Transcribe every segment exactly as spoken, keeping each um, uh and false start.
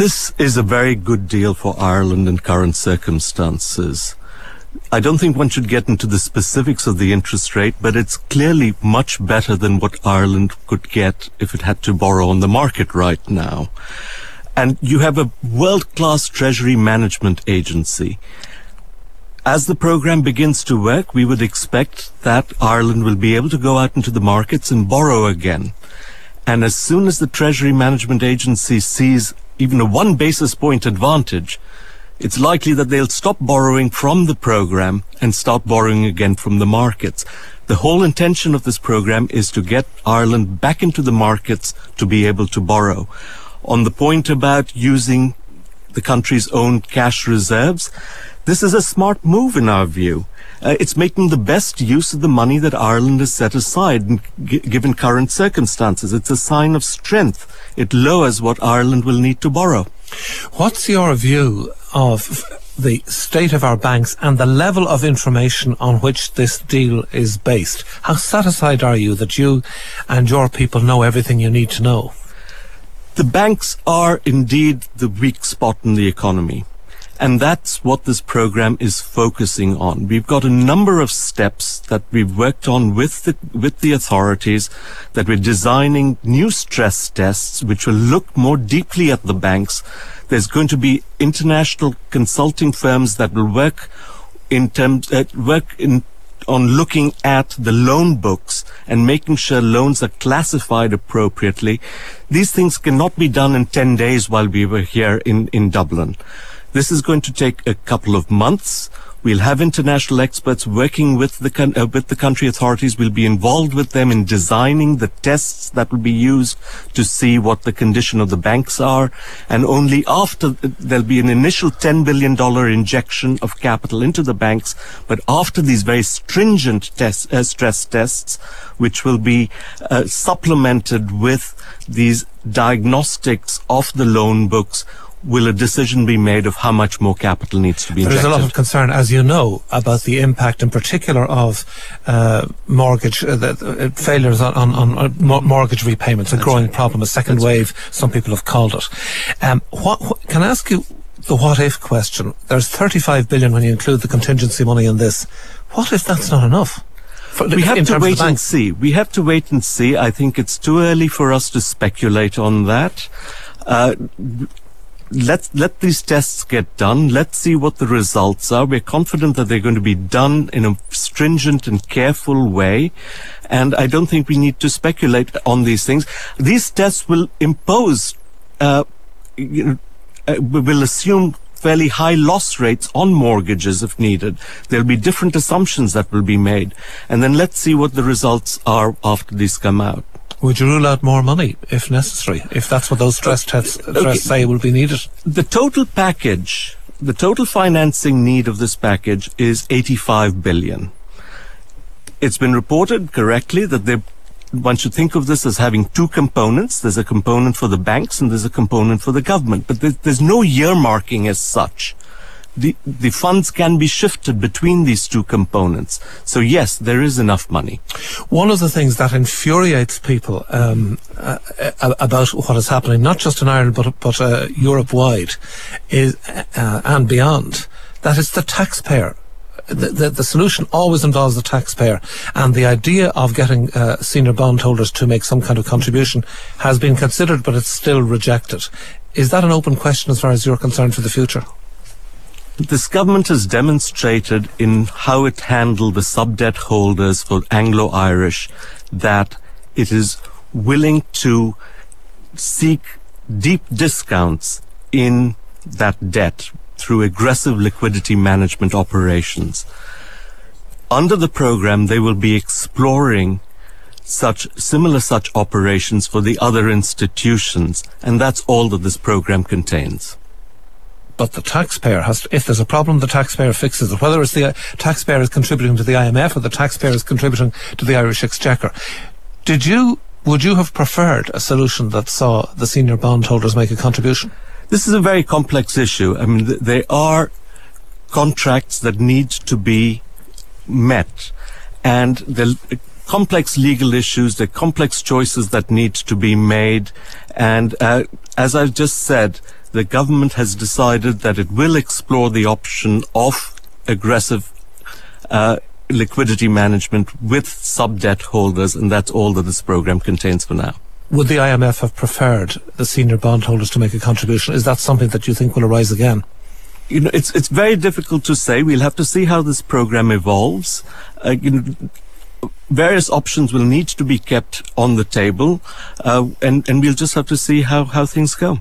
This is a very good deal for Ireland in current circumstances. I don't think one should get into the specifics of the interest rate, but it's clearly much better than what Ireland could get if it had to borrow on the market right now. And you have a world-class treasury management agency. As the program begins to work, we would expect that Ireland will be able to go out into the markets and borrow again. And as soon as the Treasury Management Agency sees even a one basis point advantage, it's likely that they'll stop borrowing from the program and start borrowing again from the markets. The whole intention of this program is to get Ireland back into the markets to be able to borrow. On the point about using the country's own cash reserves, this is a smart move in our view. Uh, it's making the best use of the money that Ireland has set aside, and g- given current circumstances. It's a sign of strength. It lowers what Ireland will need to borrow. What's your view of the state of our banks and the level of information on which this deal is based? How satisfied are you that you and your people know everything you need to know? The banks are indeed the weak spot in the economy. And that's what this program is focusing on. We've got a number of steps that we've worked on with the, with the authorities, that we're designing new stress tests which will look more deeply at the banks. There's going to be international consulting firms that will work in terms, uh, work in on looking at the loan books and making sure loans are classified appropriately. These things cannot be done in ten days while we were here in, in Dublin. This is going to take a couple of months. We'll have international experts working with the uh, with the country authorities. We'll be involved with them in designing the tests that will be used to see what the condition of the banks are. And only after, there'll be an initial ten billion dollars injection of capital into the banks. But after these very stringent test, uh, stress tests, which will be uh, supplemented with these diagnostics of the loan books, will a decision be made of how much more capital needs to be injected? There's a lot of concern, as you know, about the impact in particular of uh, mortgage uh, the, uh, failures on, on, on mortgage repayments, a That's growing right. problem, a second That's wave, right. some people have called it. Um, what, what, can I ask you the what-if question? There's thirty-five billion when you include the contingency money in this. What if that's not enough? For, we have to wait and see. We have to wait and see. I think it's too early for us to speculate on that. Uh, Let let these tests get done. Let's see what the results are. We're confident that they're going to be done in a stringent and careful way. And I don't think we need to speculate on these things. These tests will impose, uh, you know, uh, will assume fairly high loss rates on mortgages if needed. There'll be different assumptions that will be made. And then let's see what the results are after these come out. Would you rule out more money if necessary, if that's what those stress tests okay. say will be needed? The total package, the total financing need of this package is eighty-five billion. It's been reported correctly that they, one should think of this as having two components. There's a component for the banks and there's a component for the government. But there, there's no earmarking as such. The, the funds can be shifted between these two components. So yes, there is enough money. One of the things that infuriates people um, uh, about what is happening, not just in Ireland but, but uh, Europe-wide is, uh, and beyond, that it's the taxpayer. The, the, the solution always involves the taxpayer, and the idea of getting uh, senior bondholders to make some kind of contribution has been considered, but it's still rejected. Is that an open question as far as you're concerned for the future? This government has demonstrated in how it handled the sub-debt holders for Anglo-Irish that it is willing to seek deep discounts in that debt through aggressive liquidity management operations. Under the program, they will be exploring such similar such operations for the other institutions, and that's all that this program contains. But the taxpayer has to, if there's a problem, the taxpayer fixes it. Whether it's the uh, taxpayer is contributing to the I M F or the taxpayer is contributing to the Irish Exchequer. Did you, would you have preferred a solution that saw the senior bondholders make a contribution? This is a very complex issue. I mean, th- there are contracts that need to be met, and the uh, complex legal issues, the complex choices that need to be made. And uh, as I've just said, the government has decided that it will explore the option of aggressive uh, liquidity management with sub-debt holders, and that's all that this program contains for now. Would the I M F have preferred the senior bondholders to make a contribution? Is that something that you think will arise again? You know, it's it's very difficult to say. We'll have to see how this program evolves. Uh, you know, various options will need to be kept on the table, uh, and and we'll just have to see how how things go.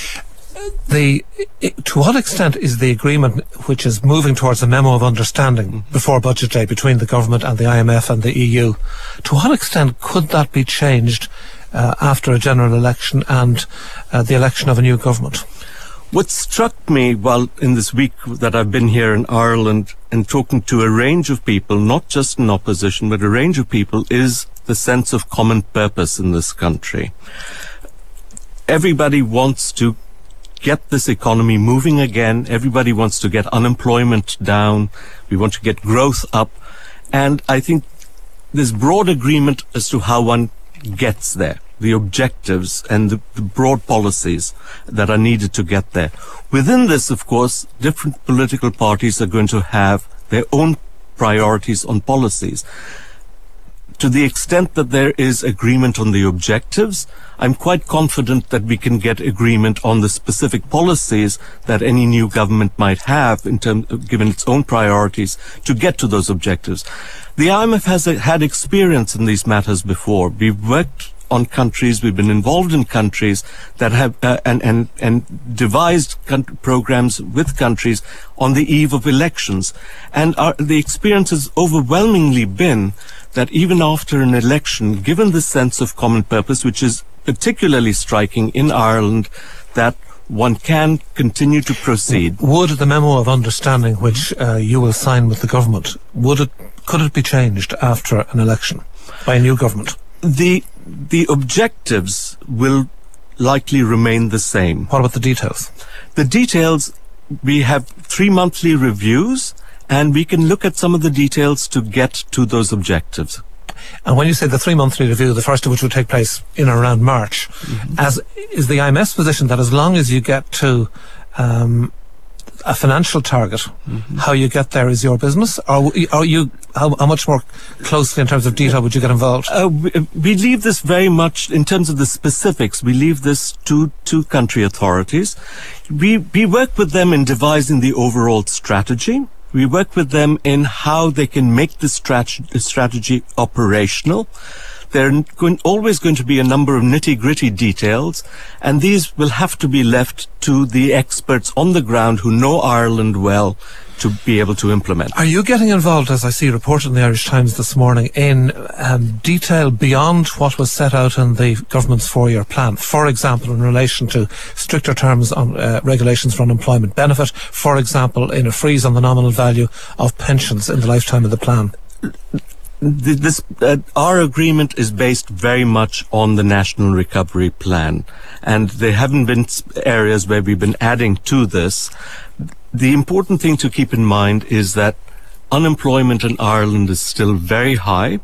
The, to what extent is the agreement, which is moving towards a memo of understanding mm-hmm. before budget day between the government and the I M F and the E U, to what extent could that be changed uh, after a general election and uh, the election of a new government? What struck me while in this week that I've been here in Ireland and talking to a range of people, not just in opposition, but a range of people, is the sense of common purpose in this country. Everybody wants to get this economy moving again. Everybody wants to get unemployment down. We want to get growth up. And I think there's broad agreement as to how one gets there, the objectives and the, the broad policies that are needed to get there. Within this, of course, different political parties are going to have their own priorities on policies. To the extent that there is agreement on the objectives, I'm quite confident that we can get agreement on the specific policies that any new government might have in terms of, given its own priorities, to get to those objectives. The I M F has a, had experience in these matters before. We've worked on countries, we've been involved in countries that have uh, and, and, and devised programs with countries on the eve of elections. And our, the experience has overwhelmingly been that even after an election, given the sense of common purpose, which is particularly striking in Ireland, that one can continue to proceed. Would the memo of understanding, which uh, you will sign with the government, would it, could it be changed after an election by a new government? The the objectives will likely remain the same. What about the details? The details, we have three monthly reviews, and we can look at some of the details to get to those objectives. And when you say the three monthly review, the first of which will take place in or around March, mm-hmm. as is the I M F's position that as long as you get to um, a financial target, mm-hmm. how you get there is your business? Or are you, how, how much more closely in terms of detail would you get involved? Uh, we, we leave this very much, in terms of the specifics, we leave this to, to country authorities. We, we work with them in devising the overall strategy. We work with them in how they can make the strat- strategy operational. There are going, always going to be a number of nitty-gritty details, and these will have to be left to the experts on the ground who know Ireland well to be able to implement. Are you getting involved, as I see reported in the Irish Times this morning, in um, detail beyond what was set out in the government's four-year plan? For example, in relation to stricter terms on uh, regulations for unemployment benefit, for example, in a freeze on the nominal value of pensions in the lifetime of the plan? This, uh, our agreement is based very much on the National Recovery Plan, and there haven't been areas where we've been adding to this. The important thing to keep in mind is that unemployment in Ireland is still very high.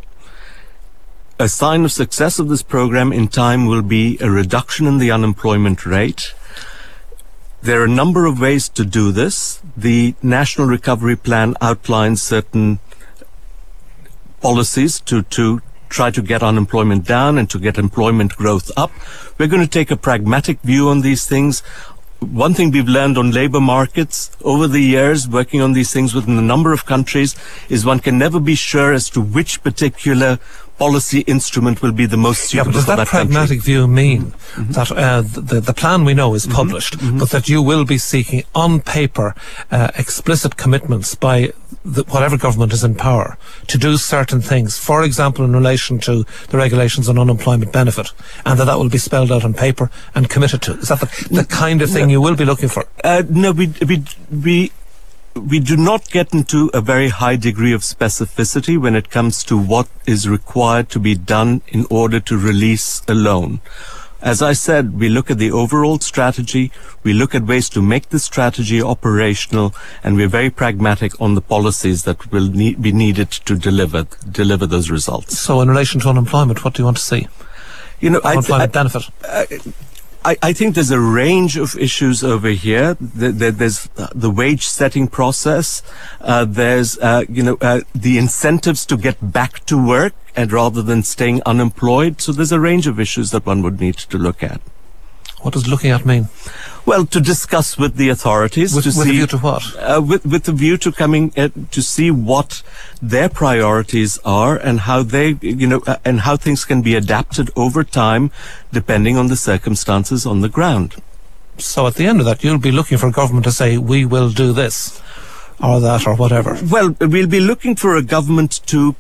A sign of success of this program in time will be a reduction in the unemployment rate. There are a number of ways to do this. The National Recovery Plan outlines certain policies to, to try to get unemployment down and to get employment growth up. We're going to take a pragmatic view on these things. One thing we've learned on labor markets over the years, working on these things within a number of countries, is one can never be sure as to which particular policy instrument will be the most suitable yeah, but does for that, that pragmatic country. view mean mm-hmm. that uh, the, the plan we know is published, mm-hmm. Mm-hmm. but that you will be seeking on paper uh, explicit commitments by the, whatever government is in power to do certain things, for example in relation to the regulations on unemployment benefit, and that that will be spelled out on paper and committed to? Is that the, the kind of thing no, you will be looking for? Uh, no, we we we we do not get into a very high degree of specificity when it comes to what is required to be done in order to release a loan. As I said, we look at the overall strategy, we look at ways to make the strategy operational, and we're very pragmatic on the policies that will need, be needed to deliver deliver those results. So in relation to unemployment, what do you want to see? You know, unemployment I, I, benefit? I, I, I think there's a range of issues over here. There, there, there's the wage setting process. Uh, there's, uh, you know, uh, the incentives to get back to work and rather than staying unemployed. So there's a range of issues that one would need to look at. What does looking at mean? Well, to discuss with the authorities. With, to with see, a view to what? Uh, with, with the view to coming uh, to see what their priorities are and how they, you know, uh, and how things can be adapted over time depending on the circumstances on the ground. So at the end of that, you'll be looking for government to say, we will do this or that or whatever. Well, we'll be looking for a government to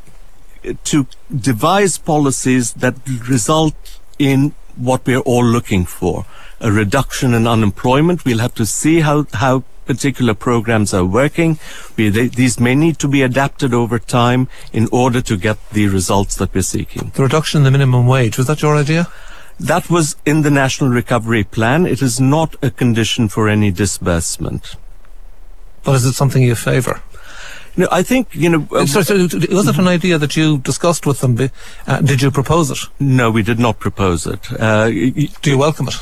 to devise policies that result in what we're all looking for. A reduction in unemployment. We'll have to see how, how particular programs are working. We, they, these may need to be adapted over time in order to get the results that we're seeking. The reduction in the minimum wage, was that your idea? That was in the National Recovery Plan. It is not a condition for any disbursement. But is it something you favour? No, I think, you know... Uh, so, so, was it an idea that you discussed with them? Uh, did you propose it? No, we did not propose it. Uh, Do you welcome it?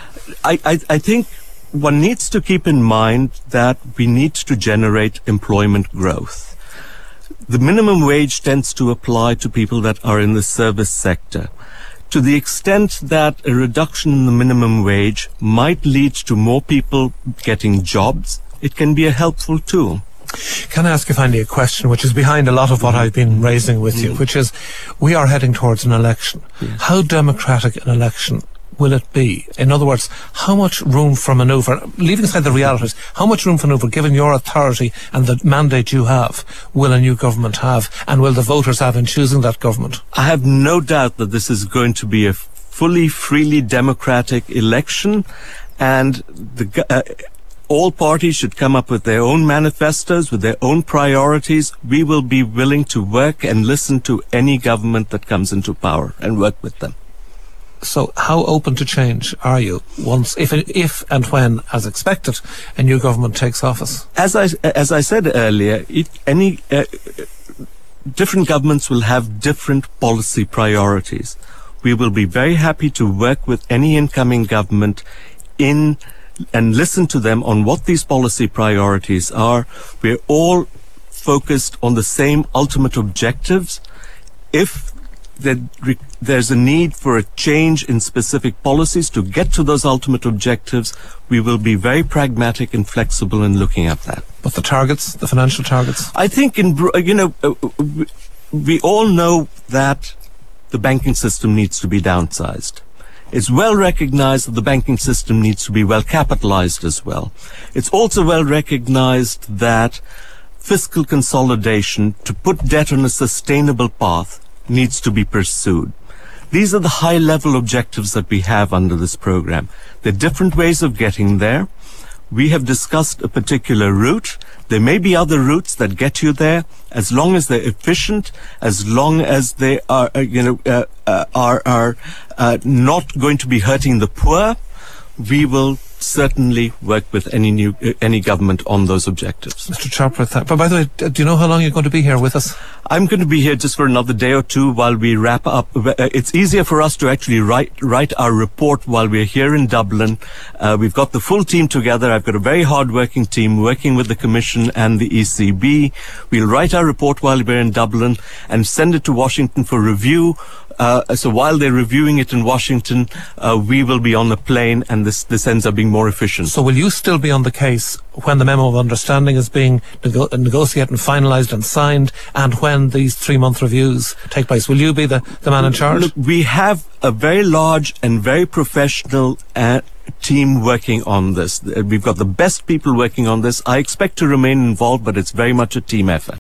I, I, I think one needs to keep in mind that we need to generate employment growth. The minimum wage tends to apply to people that are in the service sector. To the extent that a reduction in the minimum wage might lead to more people getting jobs, it can be a helpful tool. Can I ask you finally a question which is behind a lot of what I've been raising with you, which is, we are heading towards an election. Yes. How democratic an election will it be? In other words, how much room for manoeuvre, leaving aside the realities, how much room for manoeuvre, given your authority and the mandate you have, will a new government have, and will the voters have in choosing that government? I have no doubt that this is going to be a fully, freely democratic election, and the uh, all parties should come up with their own manifestos, with their own priorities. We will be willing to work and listen to any government that comes into power and work with them. So how open to change are you once, if, if and when, as expected, a new government takes office? As I, as I said earlier, it, any uh, different governments will have different policy priorities. We will be very happy to work with any incoming government in and listen to them on what these policy priorities are. We're all focused on the same ultimate objectives. If there, there's a need for a change in specific policies to get to those ultimate objectives, we will be very pragmatic and flexible in looking at that. But the targets, the financial targets? I think, in you know, we all know that the banking system needs to be downsized. It's well recognized that the banking system needs to be well capitalized as well. It's also well recognized that fiscal consolidation, to put debt on a sustainable path, needs to be pursued. These are the high-level objectives that we have under this program. There are different ways of getting there. We have discussed a particular route. There may be other routes that get you there, as long as they're efficient, as long as they are, uh, you know, uh, uh, are are uh, not going to be hurting the poor. We will certainly work with any new uh, any government on those objectives. Mister Chopra, th- but by the way, d- do you know how long you're going to be here with us? I'm going to be here just for another day or two while we wrap up. Uh, It's easier for us to actually write write our report while we're here in Dublin. Uh, we've got the full team together. I've got a very hard-working team working with the Commission and the E C B. We'll write our report while we're in Dublin and send it to Washington for review. Uh, so while they're reviewing it in Washington, uh, we will be on the plane, and this, this ends up being more efficient. So will you still be on the case when the memo of understanding is being nego- negotiated and finalised and signed, and when these three-month reviews take place? Will you be the, the man in charge? Look, we have a very large and very professional uh, team working on this. Uh, We've got the best people working on this. I expect to remain involved, but it's very much a team effort.